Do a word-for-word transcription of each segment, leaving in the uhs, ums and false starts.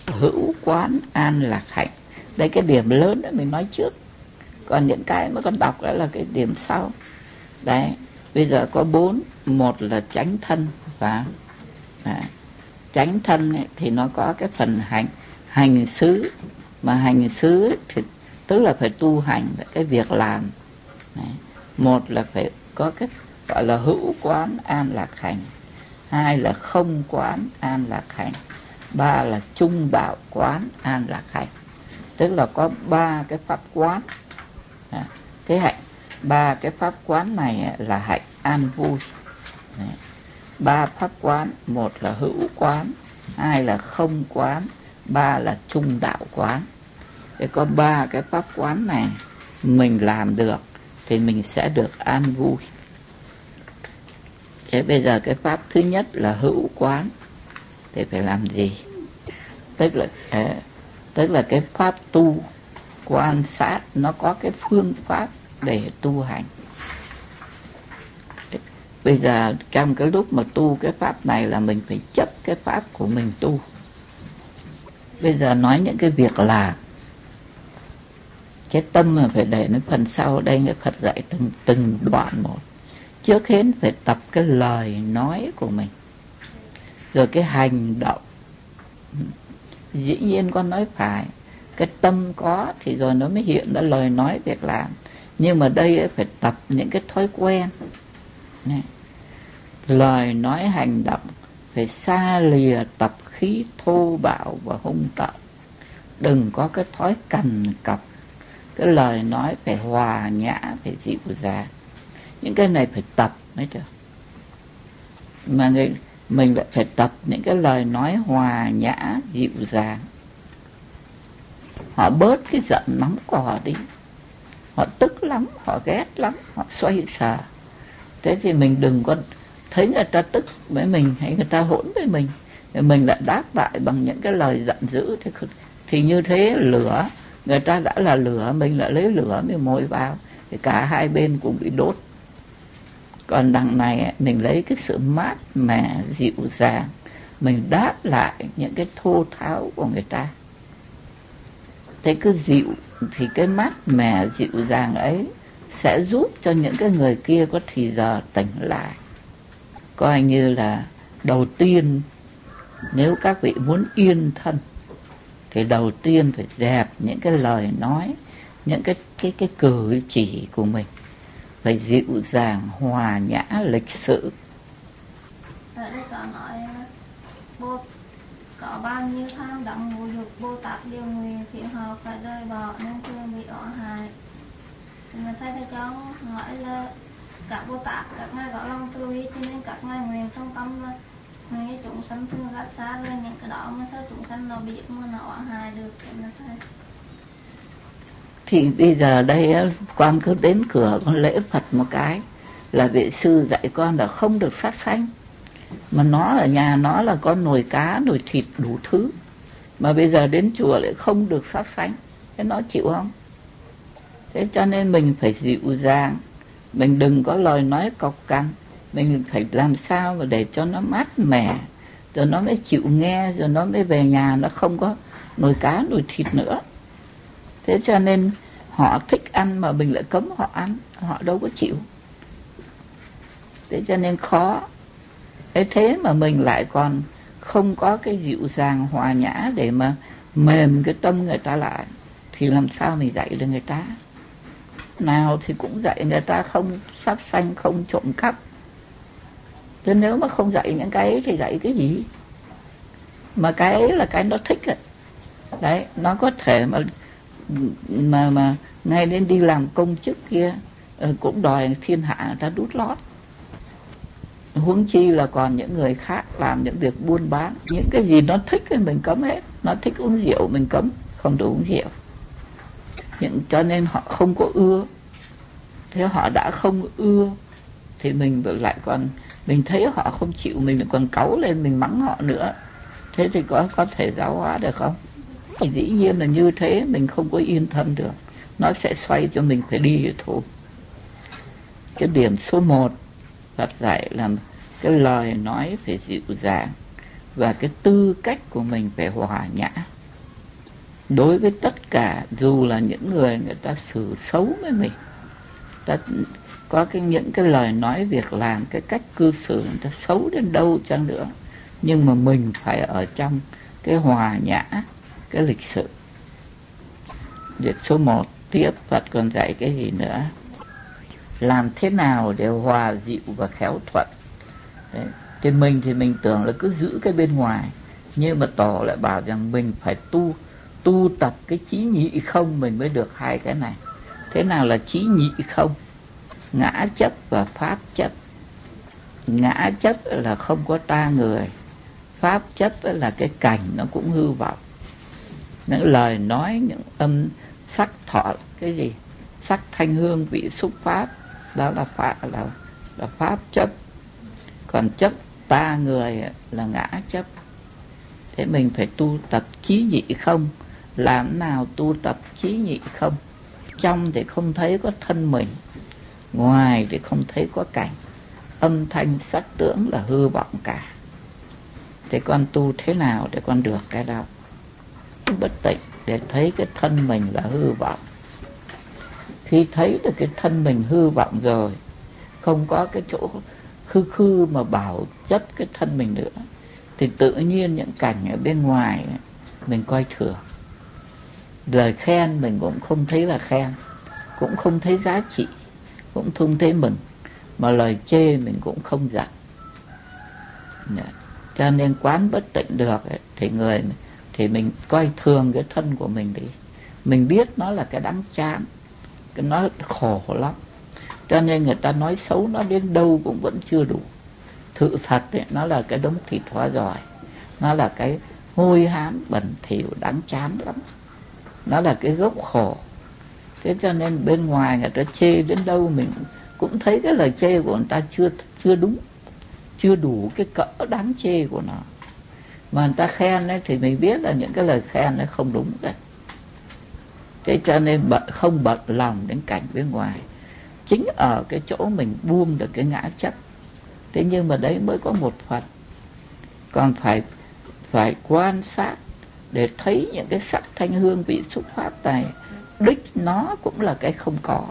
hữu quán an lạc hạnh. Đây cái điểm lớn đó mình nói trước, còn những cái mà con đọc đó là cái điểm sau. Đấy, bây giờ có bốn. Một là chánh thân, và chánh thân ấy, thì nó có cái phần hành hành xứ, mà hành xứ ấy, thì tức là phải tu hành cái việc làm. Đấy. Một là phải có cái gọi là hữu quán an lạc hành, hai là không quán an lạc hành, ba là trung đạo quán an lạc hành. Tức là có ba cái pháp quán. À, cái hạnh ba cái pháp quán này là hạnh an vui. Đấy. Ba pháp quán, một là hữu quán, hai là không quán, ba là trung đạo quán. Thế có ba cái pháp quán này mình làm được thì mình sẽ được an vui. Thế bây giờ cái pháp thứ nhất là hữu quán thì phải làm gì? Tức là à, tức là cái pháp tu quan sát, nó có cái phương pháp để tu hành. Bây giờ trong cái lúc mà tu cái pháp này là mình phải chấp cái pháp của mình tu. Bây giờ nói những cái việc làm, cái tâm mà phải để đến phần sau. Đây Đức Phật dạy từng từng đoạn một. Trước hết phải tập cái lời nói của mình, rồi cái hành động. Dĩ nhiên con nói phải, cái tâm có thì rồi nó mới hiện ra lời nói việc làm. Nhưng mà đây phải tập những cái thói quen này. Lời nói hành động phải xa lìa tập khí thô bạo và hung tợn. Đừng có cái thói cằn cọc. Cái lời nói phải hòa nhã, phải dịu dàng. Những cái này phải tập mới được. Mà người, mình lại phải tập những cái lời nói hòa nhã, dịu dàng. Họ bớt cái giận nóng của họ đi. Họ tức lắm, họ ghét lắm, họ xoay sở. Thế thì mình đừng có thấy người ta tức với mình hay người ta hỗn với mình, mình lại đáp lại bằng những cái lời giận dữ. Thì, thì như thế lửa, người ta đã là lửa, mình lại lấy lửa mình mồi vào, thì cả hai bên cũng bị đốt. Còn đằng này mình lấy cái sự mát mẻ dịu dàng, mình đáp lại những cái thô tháo của người ta. Thế cứ dịu thì cái mát mẻ dịu dàng ấy sẽ giúp cho những cái người kia có thì giờ tỉnh lại. Coi như là đầu tiên, nếu các vị muốn yên thân thì đầu tiên phải dẹp những cái lời nói, những cái cái cái cử chỉ của mình phải dịu dàng, hòa nhã, lịch sự. Ở đây có nói Bồ, có bao nhiêu tham đặng ngũ dục Bồ Tát điều nguyện thì họ phải rời bỏ nên thường bị oán hại. Thì mình thấy thầy cháu nói là các Bồ Tát, các ngài có lòng từ bi cho nên các ngài nguyện trong tâm là người chúng sanh thương gắt xa, là những cái đó mà sao chúng sanh nó biết mà nó oán hại được. Thì, thì bây giờ đây con cứ đến cửa con lễ Phật một cái là vị sư dạy con là không được sát sanh. Mà nó ở nhà nó là con nồi cá, nồi thịt đủ thứ, mà bây giờ đến chùa lại không được sát sanh. Thế nó chịu không? Thế cho nên mình phải dịu dàng, mình đừng có lời nói cộc cằn, mình phải làm sao mà để cho nó mát mẻ, rồi nó mới chịu nghe, rồi nó mới về nhà nó không có nồi cá nồi thịt nữa. Thế cho nên họ thích ăn mà mình lại cấm họ ăn, họ đâu có chịu. Thế cho nên khó. Thế thế mà mình lại còn không có cái dịu dàng hòa nhã để mà mềm cái tâm người ta lại, thì làm sao mình dạy được người ta? Nào thì cũng dạy người ta không sát sanh, không trộm cắp. Thế nếu mà không dạy những cái ấy thì dạy cái gì? Mà cái ấy là cái nó thích rồi. Đấy, nó có thể mà mà mà ngay đến đi làm công chức kia cũng đòi thiên hạ người ta đút lót. Huống chi là còn những người khác làm những việc buôn bán. Những cái gì nó thích thì mình cấm hết. Nó thích uống rượu mình cấm, không được uống rượu. Nhưng cho nên họ không có ưa. Thế họ đã không ưa thì mình lại còn, mình thấy họ không chịu, mình còn cáu lên, mình mắng họ nữa. Thế thì có có thể giáo hóa được không? Thì dĩ nhiên là như thế mình không có yên tâm được. Nó sẽ xoay cho mình phải đi thôi. Cái điểm số một Phật dạy là cái lời nói phải dịu dàng, và cái tư cách của mình phải hòa nhã. đối với tất cả, dù là những người người ta xử xấu với mình, ta có cái những cái lời nói việc làm, cái cách cư xử người ta xấu đến đâu chăng nữa, nhưng mà mình phải ở trong cái hòa nhã, cái lịch sự. Việc số một tiếp Phật còn dạy cái gì nữa? Làm thế nào để hòa dịu và khéo thuận. Đấy. Thì mình thì mình tưởng là cứ giữ cái bên ngoài, nhưng mà Tổ lại bảo rằng mình phải tu tu tập cái trí nhị không mình mới được hai cái này. Thế nào là trí nhị không? Ngã chấp và pháp chấp. Ngã chấp là không có ta người, pháp chấp là cái cảnh nó cũng hư vọng. Những lời nói, những âm sắc thọ, cái gì? Sắc thanh hương vị xúc pháp, đó là pháp, là, là pháp chấp. Còn chấp ta người là ngã chấp. Thế mình phải tu tập trí nhị không. Làm nào tu tập trí nhị không? Trong thì không thấy có thân mình, ngoài thì không thấy có cảnh, âm thanh sắc tưởng là hư vọng cả. Thế con tu thế nào để con được cái đó? Bất tịnh để thấy cái thân mình là hư vọng. Khi thấy được cái thân mình hư vọng rồi, không có cái chỗ khư khư mà bảo chất cái thân mình nữa, thì tự nhiên những cảnh ở bên ngoài mình coi thường. Lời khen mình cũng không thấy là khen, cũng không thấy giá trị, cũng không thấy mừng. Mà lời chê mình cũng không giận. Cho nên quán bất tịnh được ấy, thì người thì mình coi thường cái thân của mình đi. Mình biết nó là cái đắng chán, cái nó khổ lắm. Cho nên người ta nói xấu nó đến đâu cũng vẫn chưa đủ. Sự thật ấy, nó là cái đống thịt hóa giỏi, nó là cái hôi hám bẩn thỉu đáng chán lắm, nó là cái gốc khổ. Thế cho nên bên ngoài người ta chê đến đâu mình cũng thấy cái lời chê của người ta chưa chưa đúng, chưa đủ cái cỡ đáng chê của nó. Mà người ta khen ấy, thì mình biết là những cái lời khen nó không đúng đấy. Thế cho nên bận, không bận lòng đến cảnh bên ngoài. Chính ở cái chỗ mình buông được cái ngã chấp. Thế nhưng mà đấy mới có một phần. Còn phải phải quan sát để thấy những cái sắc thanh hương vị xúc pháp này, đích nó cũng là cái không có.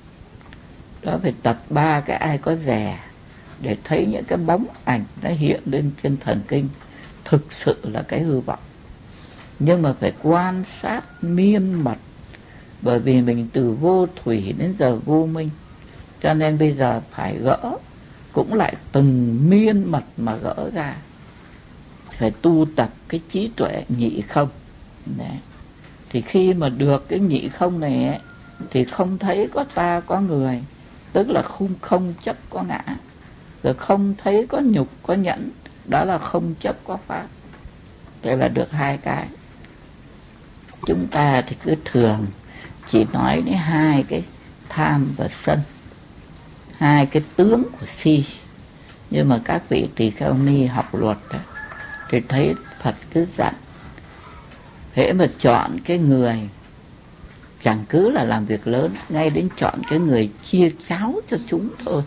Đó phải tập ba cái ai có rè để thấy những cái bóng ảnh nó hiện lên trên thần kinh thực sự là cái hư vọng. Nhưng mà phải quan sát miên mật, bởi vì mình từ vô thủy đến giờ vô minh, cho nên bây giờ phải gỡ, cũng lại từng miên mật mà gỡ ra. Phải tu tập cái trí tuệ nhị không. Đấy. Thì khi mà được cái nhị không này ấy, thì không thấy có ta có người, tức là không không chấp có ngã, rồi không thấy có nhục có nhẫn, đó là không chấp có pháp. Thế là được hai cái. Chúng ta thì cứ thường chỉ nói đến hai cái tham và sân, hai cái tướng của si. Nhưng mà các vị tỳ kheo ni học luật đó, thì thấy Phật cứ dặn, hễ mà chọn cái người chẳng cứ là làm việc lớn, ngay đến chọn cái người chia cháo cho chúng thôi.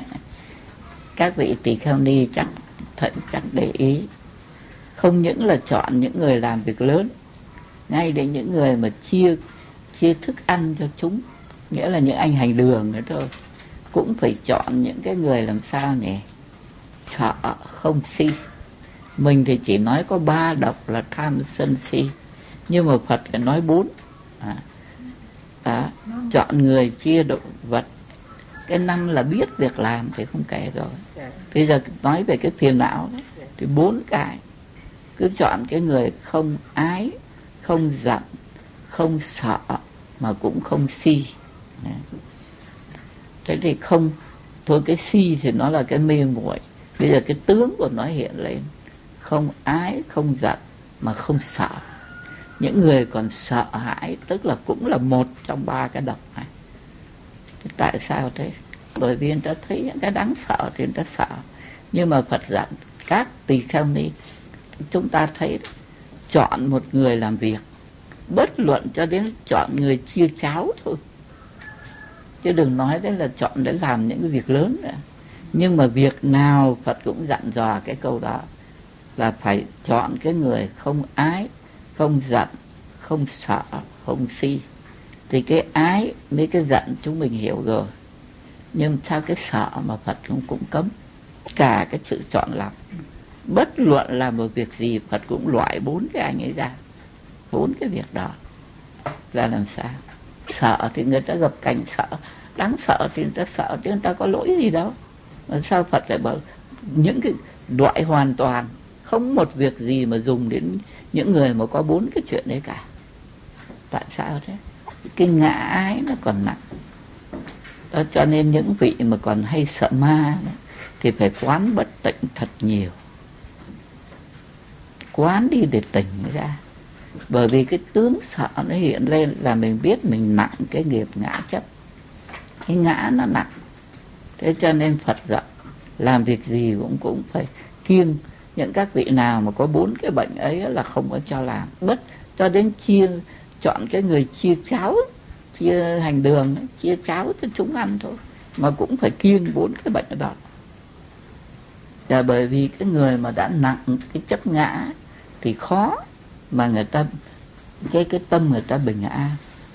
Các vị tỳ kheo ni chắc thận chắc để ý, không những là chọn những người làm việc lớn, ngay đến những người mà chia chia thức ăn cho chúng, nghĩa là những anh hành đường nữa thôi, cũng phải chọn những cái người làm sao nhỉ, sợ không si. Mình thì chỉ nói có ba độc là tham sân si, nhưng mà Phật phải nói bốn. À, à, chọn người chia động vật. Cái năm là biết việc làm thì không kể rồi. Bây giờ nói về cái phiền não đó, thì bốn cái. Cứ chọn cái người không ái, không giận, không sợ, mà cũng không si. Thế thì không, thôi cái si thì nó là cái mê muội. Bây giờ cái tướng của nó hiện lên, không ái, không giận, mà không sợ. Những người còn sợ hãi, tức là cũng là một trong ba cái độc này. Thì tại sao thế? Bởi vì người ta thấy những cái đáng sợ thì người ta sợ. Nhưng mà Phật dặn các tỳ kheo ni, chúng ta thấy chọn một người làm việc, bất luận cho đến chọn người chia cháo thôi, chứ đừng nói đến là chọn để làm những cái việc lớn nữa. Nhưng mà việc nào Phật cũng dặn dò cái câu đó, là phải chọn cái người không ái, không giận, không sợ, không si. Thì cái ái với cái giận chúng mình hiểu rồi, nhưng sao cái sợ mà Phật cũng cũng cấm? Cả cái sự chọn lọc, bất luận là một việc gì Phật cũng loại bốn cái anh ấy ra, bốn cái việc đó. Là làm sao? Sợ thì người ta gặp cảnh sợ, đáng sợ thì người ta sợ, chứ người ta có lỗi gì đâu. Mà sao Phật lại bảo những cái loại hoàn toàn, không một việc gì mà dùng đến những người mà có bốn cái chuyện đấy cả? Tại sao thế? Cái ngã ái nó còn nặng đó, cho nên những vị mà còn hay sợ ma đó, thì phải quán bất tịnh thật nhiều, quán đi để tỉnh ra. Bởi vì cái tướng sợ nó hiện lên là mình biết mình nặng cái nghiệp ngã chấp, cái ngã nó nặng. Thế cho nên Phật dạy làm việc gì cũng cũng phải kiêng. Những các vị nào mà có bốn cái bệnh ấy là không có cho làm, bất cho đến chia, chọn cái người chia cháo, chia hành đường, chia cháo cho chúng ăn thôi, mà cũng phải kiêng bốn cái bệnh đó. Là bởi vì cái người mà đã nặng cái chấp ngã thì khó mà người ta cái cái tâm người ta bình an.